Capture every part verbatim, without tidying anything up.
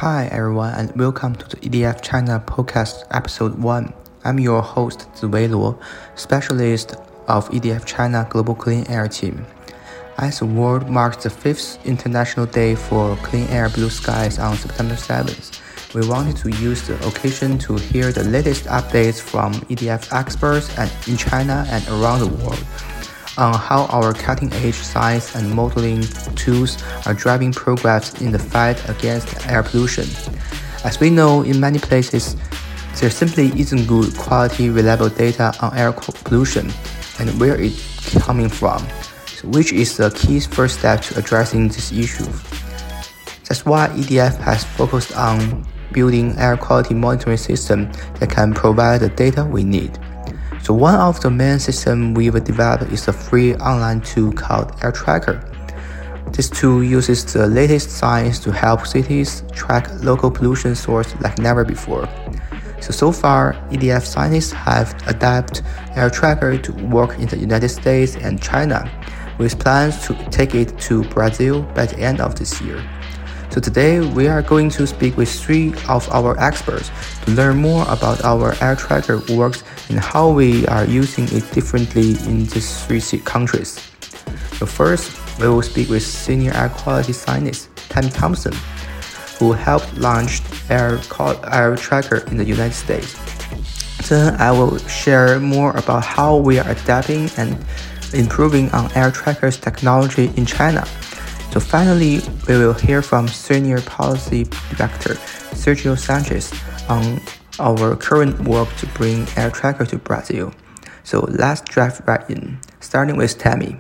Hi everyone and welcome to the E D F China podcast episode one. I'm your host Ziwei Luo, specialist of E D F China Global Clean Air Team. As the world marks the fifth International Day for Clean Air Blue Skies on September seventh, we wanted to use the occasion to hear the latest updates from E D F experts and in China and around the world on how our cutting-edge science and modeling tools are driving progress in the fight against air pollution. As we know, in many places, there simply isn't good quality, reliable data on air pollution and where it's coming from, which is the key first step to addressing this issue. That's why E D F has focused on building air quality monitoring system that can provide the data we need. So one of the main systems we've developed is a free online tool called AirTracker. This tool uses the latest science to help cities track local pollution sources like never before. So, so far, E D F scientists have adapted AirTracker to work in the United States and China, with plans to take it to Brazil by the end of this year. So today, we are going to speak with three of our experts to learn more about our AirTracker works and how we are using it differently in these three countries. So first, we will speak with Senior Air Quality Scientist Tammy Thompson, who helped launch Air AirTracker in the United States. Then I will share more about how we are adapting and improving on AirTracker's technology in China. So finally, we will hear from Senior Policy Director Sergio Sanchez on our current work to bring AirTracker to Brazil. So let's dive right in, starting with Tammy.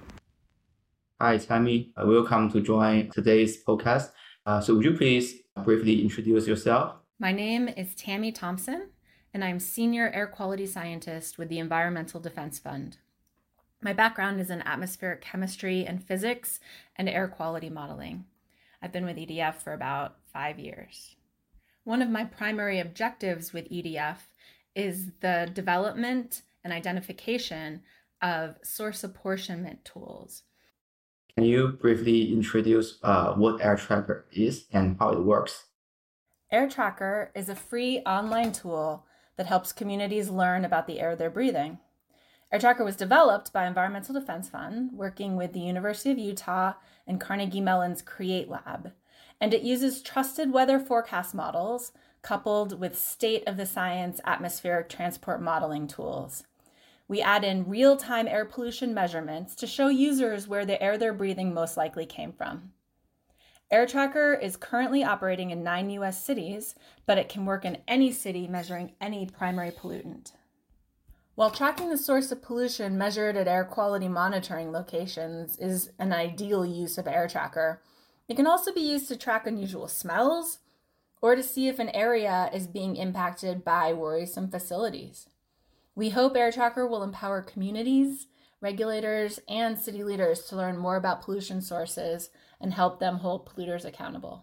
Hi, Tammy. Uh, welcome to join today's podcast. Uh, so would you please briefly introduce yourself? My name is Tammy Thompson, and I'm Senior Air Quality Scientist with the Environmental Defense Fund. My background is in atmospheric chemistry and physics and air quality modeling. I've been with E D F for about five years. One of my primary objectives with E D F is the development and identification of source apportionment tools. Can you briefly introduce uh, what AirTracker is and how it works? AirTracker is a free online tool that helps communities learn about the air they're breathing. AirTracker was developed by Environmental Defense Fund, working with the University of Utah and Carnegie Mellon's CREATE Lab, and it uses trusted weather forecast models coupled with state-of-the-science atmospheric transport modeling tools. We add in real-time air pollution measurements to show users where the air they're breathing most likely came from. AirTracker is currently operating in nine U S cities, but it can work in any city measuring any primary pollutant. While tracking the source of pollution measured at air quality monitoring locations is an ideal use of AirTracker, it can also be used to track unusual smells or to see if an area is being impacted by worrisome facilities. We hope AirTracker will empower communities, regulators, and city leaders to learn more about pollution sources and help them hold polluters accountable.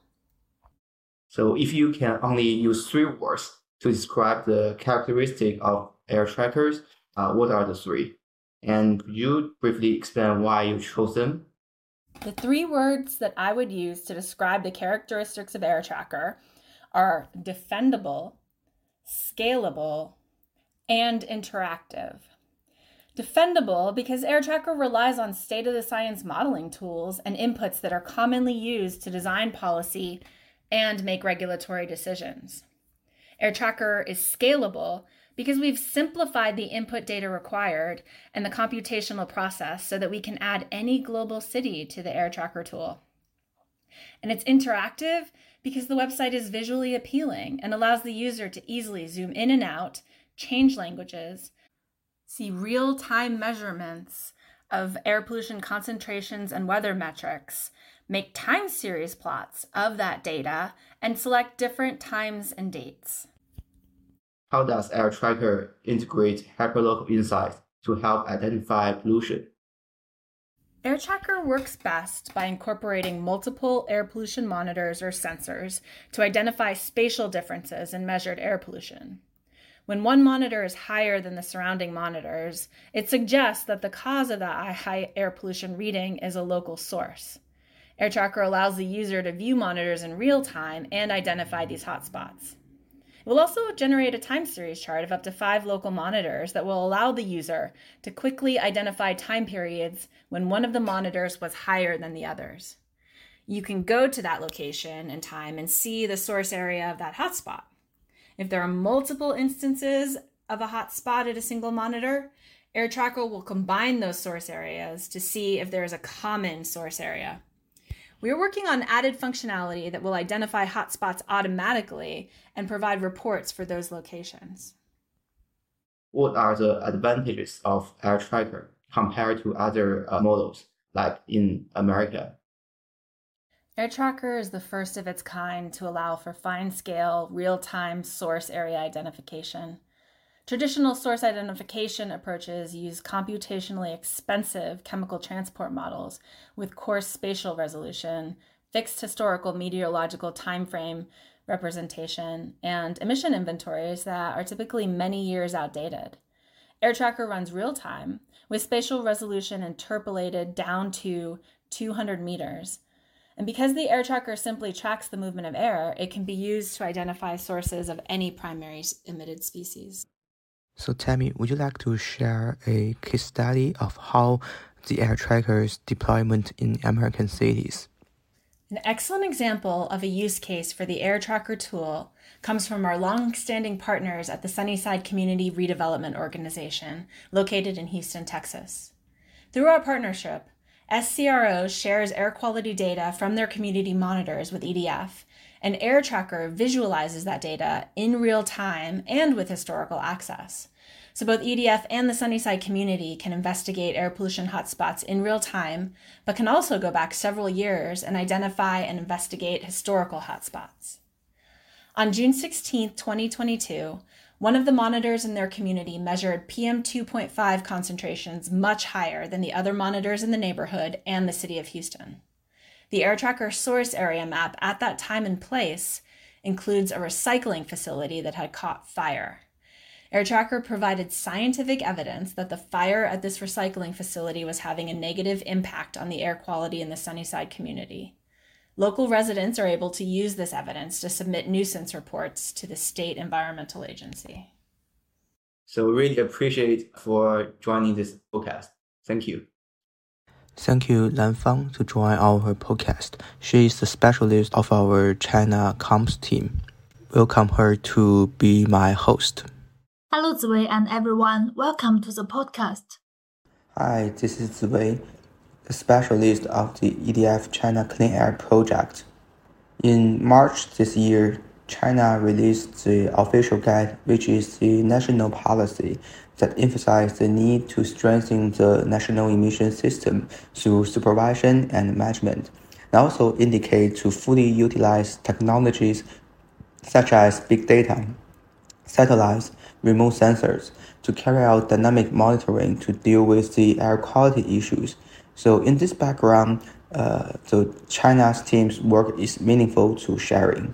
So if you can only use three words to describe the characteristic of AirTrackers, uh, what are the three? And could you briefly explain why you chose them? The three words that I would use to describe the characteristics of AirTracker are defendable, scalable, and interactive. Defendable because AirTracker relies on state-of-the-science modeling tools and inputs that are commonly used to design policy and make regulatory decisions. AirTracker is scalable because we've simplified the input data required and the computational process so that we can add any global city to the AirTracker tool. And it's interactive because the website is visually appealing and allows the user to easily zoom in and out, change languages, see real-time measurements of air pollution concentrations and weather metrics, make time series plots of that data, and select different times and dates. How does AirTracker integrate hyperlocal insights to help identify pollution? AirTracker works best by incorporating multiple air pollution monitors or sensors to identify spatial differences in measured air pollution. When one monitor is higher than the surrounding monitors, it suggests that the cause of that high air pollution reading is a local source. AirTracker allows the user to view monitors in real time and identify these hotspots. It will also generate a time series chart of up to five local monitors that will allow the user to quickly identify time periods when one of the monitors was higher than the others. You can go to that location and time and see the source area of that hotspot. If there are multiple instances of a hotspot at a single monitor, AirTracker will combine those source areas to see if there is a common source area. We are working on added functionality that will identify hotspots automatically and provide reports for those locations. What are the advantages of AirTracker compared to other uh, models, like in America? AirTracker is the first of its kind to allow for fine-scale, real-time source area identification. Traditional source identification approaches use computationally expensive chemical transport models with coarse spatial resolution, fixed historical meteorological timeframe representation, and emission inventories that are typically many years outdated. AirTracker runs real-time with spatial resolution interpolated down to two hundred meters. And because the AirTracker simply tracks the movement of air, it can be used to identify sources of any primary emitted species. So Tammy, would you like to share a case study of how the AirTracker's deployment in American cities? An excellent example of a use case for the AirTracker tool comes from our long-standing partners at the Sunnyside Community Redevelopment Organization, located in Houston, Texas. Through our partnership, S C R O shares air quality data from their community monitors with E D F, and AirTracker visualizes that data in real time and with historical access. So both E D F and the Sunnyside community can investigate air pollution hotspots in real time, but can also go back several years and identify and investigate historical hotspots. On June sixteenth, twenty twenty-two, one of the monitors in their community measured P M two point five concentrations much higher than the other monitors in the neighborhood and the city of Houston. The AirTracker source area map at that time and place includes a recycling facility that had caught fire. AirTracker provided scientific evidence that the fire at this recycling facility was having a negative impact on the air quality in the Sunnyside community. Local residents are able to use this evidence to submit nuisance reports to the state environmental agency. So we really appreciate for joining this podcast. Thank you. Thank you, Lan Fang, to join our podcast. She is the specialist of our China comms team. Welcome her to be my host. Hello, Ziwei and everyone. Welcome to the podcast. Hi, this is Ziwei, the specialist of the E D F China Clean Air Project. In March this year, China released the official guide, which is the national policy that emphasizes the need to strengthen the national emission system through supervision and management, and also indicate to fully utilize technologies such as big data, satellites, remote sensors to carry out dynamic monitoring to deal with the air quality issues. So in this background, uh, so China's team's work is meaningful to sharing.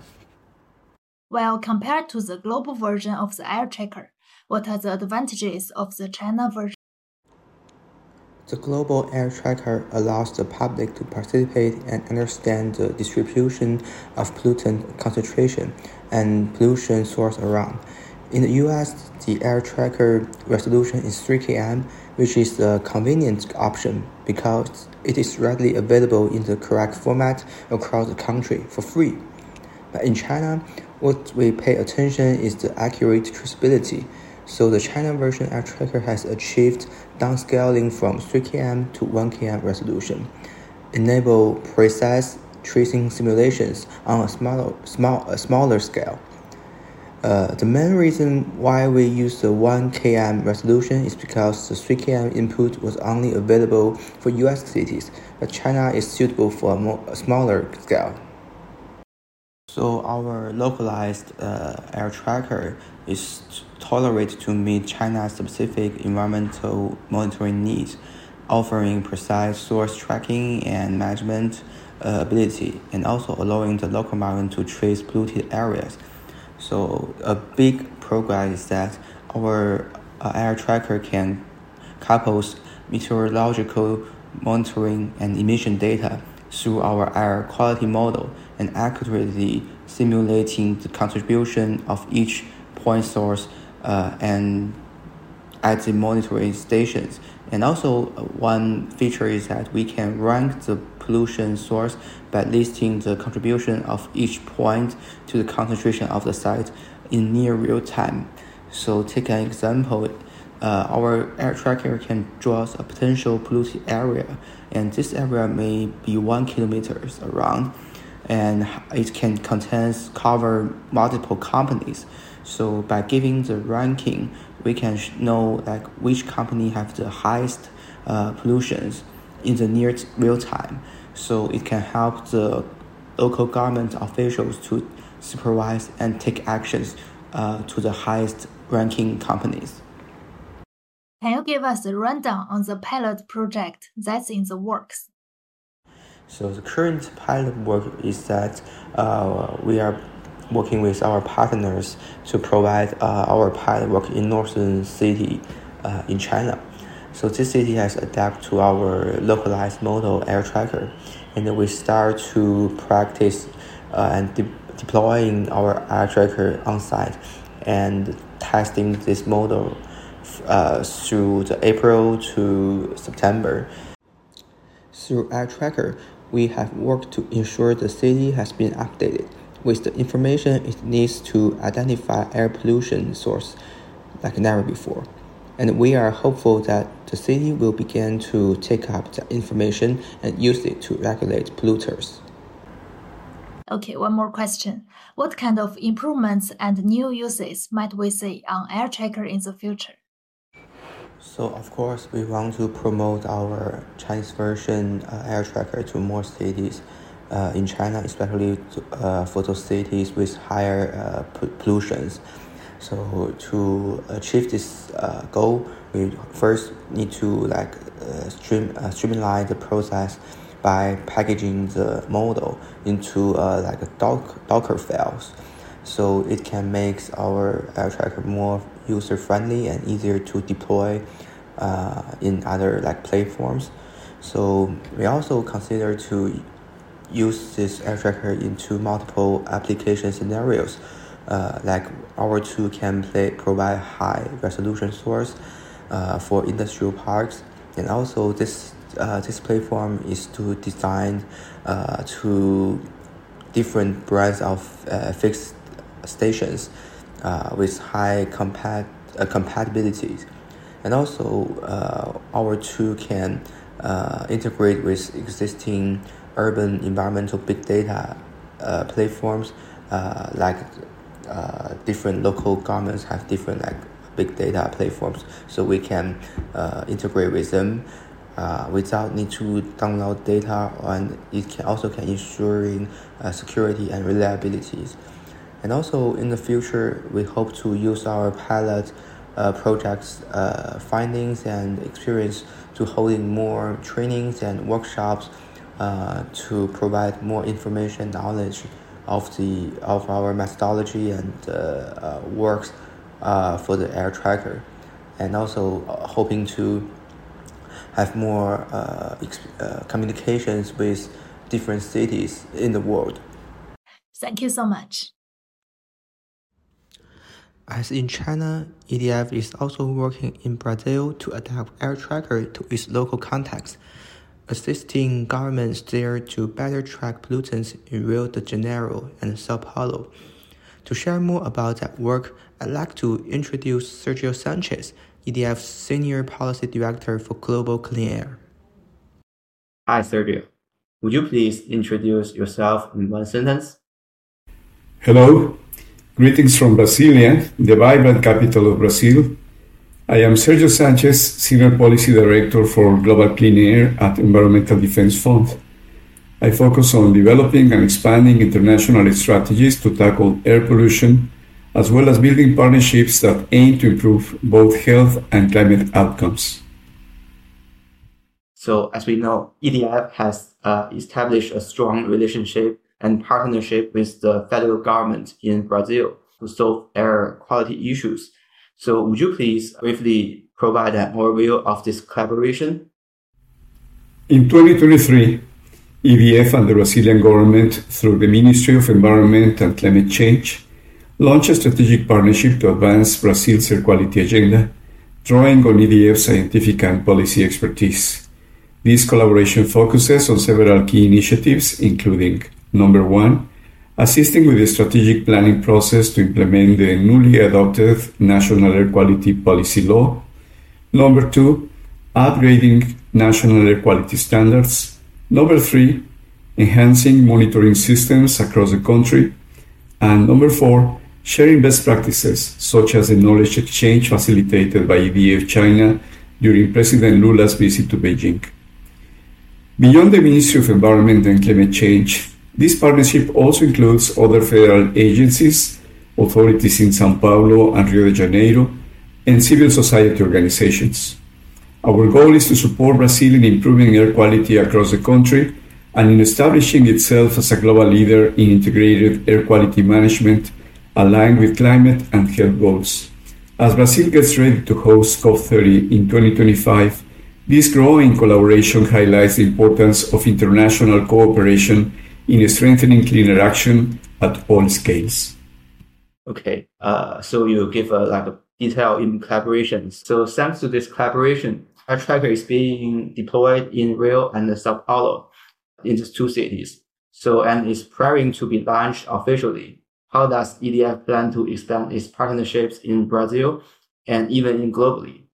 Well, compared to the global version of the AirTracker, what are the advantages of the China version? The global AirTracker allows the public to participate and understand the distribution of pollutant concentration and pollution source around. In the U S, the AirTracker resolution is three K M, which is a convenient option because it is readily available in the correct format across the country for free. But in China, what we pay attention is the accurate traceability. So the China version AirTracker has achieved downscaling from three K M to one K M resolution, enable precise tracing simulations on a smaller, small, a smaller scale. Uh, the main reason why we use the one K M resolution is because the three K M input was only available for U S cities, but China is suitable for a, more, a smaller scale. So our localized uh, AirTracker is tolerated to meet China's specific environmental monitoring needs, offering precise source tracking and management uh, ability, and also allowing the local environment to trace polluted areas. So a big progress is that our uh, AirTracker can couple meteorological monitoring and emission data through our air quality model and accurately simulating the contribution of each point source uh, and at the monitoring stations. And also uh, one feature is that we can rank the pollution source by listing the contribution of each point to the concentration of the site in near real time. So take an example, uh, our air tracker can draw a potential polluted area, and this area may be one kilometer around, and it can contain cover multiple companies. So by giving the ranking, we can know like which company have the highest uh, pollutions in the near real time. So it can help the local government officials to supervise and take actions uh, to the highest ranking companies. Can you give us a rundown on the pilot project that's in the works? So the current pilot work is that uh, we are working with our partners to provide uh, our pilot work in northern city uh, in China. So this city has adapted to our localized model air tracker, and we start to practice uh, and de- deploying our air tracker on site and testing this model uh, through the April to September. Through air tracker, we have worked to ensure the city has been updated with the information it needs to identify air pollution source like never before. And we are hopeful that the city will begin to take up the information and use it to regulate polluters. Okay, one more question. What kind of improvements and new uses might we see on air tracker in the future? So of course, we want to promote our Chinese version uh, air tracker to more cities uh, in China, especially to, uh, for those cities with higher uh, pollutions. So to achieve this uh, goal, we first need to like uh, stream uh, streamline the process by packaging the model into uh, like a doc, Docker files, so it can make our air tracker more user friendly and easier to deploy uh, in other like platforms. So we also consider to use this air tracker into multiple application scenarios. Uh, like our tool can play, provide high resolution source uh, for industrial parks, and also this uh, this platform is to design uh, to different brands of uh, fixed stations uh, with high compat uh, compatibility, and also uh, our tool can uh, integrate with existing urban environmental big data uh, platforms uh, like. Uh, different local governments have different like big data platforms, so we can uh, integrate with them uh, without need to download data, and it can also can ensuring uh, security and reliabilities. And also in the future, we hope to use our pilot uh, projects uh, findings and experience to holding more trainings and workshops uh, to provide more information knowledge of the of our methodology and uh, uh, works uh, for the air tracker, and also uh, hoping to have more uh, exp- uh, communications with different cities in the world. Thank you so much. As in China, E D F is also working in Brazil to adapt air tracker to its local context, assisting governments there to better track pollutants in Rio de Janeiro and Sao Paulo. To share more about that work, I'd like to introduce Sergio Sanchez, E D F's Senior Policy Director for Global Clean Air. Hi, Sergio. Would you please introduce yourself in one sentence? Hello. Greetings from Brasilia, the vibrant capital of Brazil. I am Sergio Sanchez, Senior Policy Director for Global Clean Air at Environmental Defense Fund. I focus on developing and expanding international strategies to tackle air pollution, as well as building partnerships that aim to improve both health and climate outcomes. So, as we know, E D F has uh, established a strong relationship and partnership with the federal government in Brazil to solve air quality issues. So would you please briefly provide an overview of this collaboration? In twenty twenty-three, E D F and the Brazilian government, through the Ministry of Environment and Climate Change, launched a strategic partnership to advance Brazil's air quality agenda, drawing on E D F's scientific and policy expertise. This collaboration focuses on several key initiatives, including, number one, assisting with the strategic planning process to implement the newly adopted National Air Quality Policy Law. Number two, upgrading national air quality standards. Number three, enhancing monitoring systems across the country. And number four, sharing best practices, such as the knowledge exchange facilitated by E D F China during President Lula's visit to Beijing. Beyond the Ministry of Environment and Climate Change, this partnership also includes other federal agencies, authorities in São Paulo and Rio de Janeiro, and civil society organizations. Our goal is to support Brazil in improving air quality across the country and in establishing itself as a global leader in integrated air quality management aligned with climate and health goals. As Brazil gets ready to host COP thirty in twenty twenty-five, this growing collaboration highlights the importance of international cooperation in strengthening cleaner action at all scales. Okay, uh, so you give a, like a detail in collaboration. So thanks to this collaboration, Air Tracker is being deployed in Rio and Sao Paulo, in these two cities. So, and is preparing to be launched officially. How does E D F plan to expand its partnerships in Brazil and even in globally?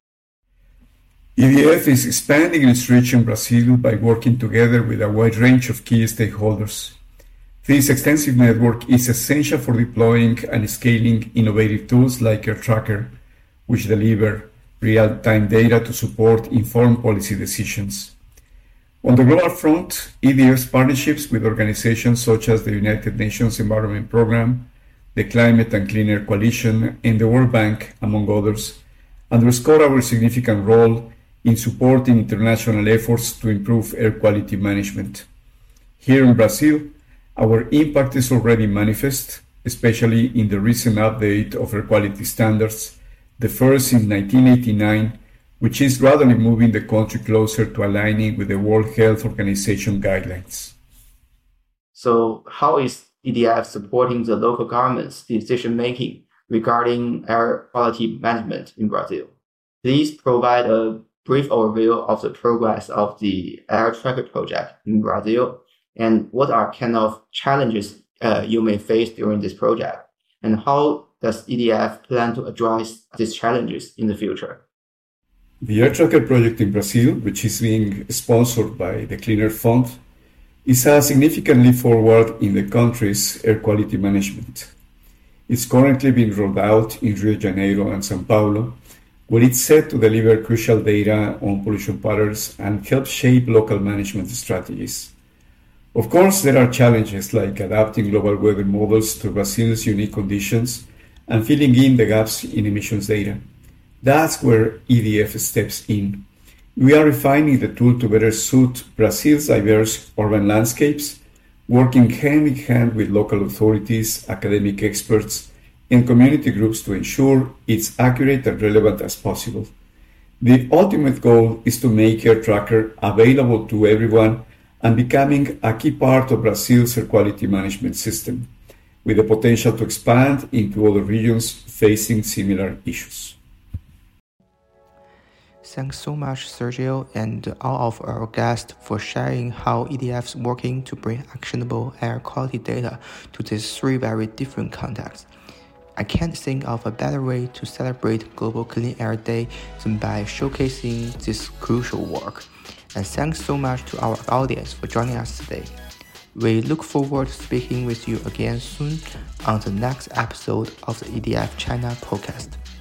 E D F is expanding its reach in Brazil by working together with a wide range of key stakeholders. This extensive network is essential for deploying and scaling innovative tools like Air Tracker, which deliver real-time data to support informed policy decisions. On the global front, E D F's partnerships with organizations such as the United Nations Environment Programme, the Climate and Clean Air Coalition, and the World Bank, among others, underscore our significant role in supporting international efforts to improve air quality management. Here in Brazil, our impact is already manifest, especially in the recent update of air quality standards, the first since nineteen eighty-nine, which is gradually moving the country closer to aligning with the World Health Organization guidelines. So how is E D F supporting the local government's decision-making regarding air quality management in Brazil? Please provide a brief overview of the progress of the Air Tracker project in Brazil, and what are kind of challenges uh, you may face during this project, and how does E D F plan to address these challenges in the future? The Air Tracker project in Brazil, which is being sponsored by the Clean Air Fund, is a significant leap forward in the country's air quality management. It's currently being rolled out in Rio de Janeiro and São Paulo, where it's set to deliver crucial data on pollution patterns and help shape local management strategies. Of course, there are challenges like adapting global weather models to Brazil's unique conditions and filling in the gaps in emissions data. That's where E D F steps in. We are refining the tool to better suit Brazil's diverse urban landscapes, working hand in hand with local authorities, academic experts, and community groups to ensure it's accurate and relevant as possible. The ultimate goal is to make Air Tracker available to everyone and becoming a key part of Brazil's air quality management system, with the potential to expand into other regions facing similar issues. Thanks so much, Sergio, and all of our guests for sharing how E D F's working to bring actionable air quality data to these three very different contexts. I can't think of a better way to celebrate Global Clean Air Day than by showcasing this crucial work. And thanks so much to our audience for joining us today. We look forward to speaking with you again soon on the next episode of the E D F China podcast.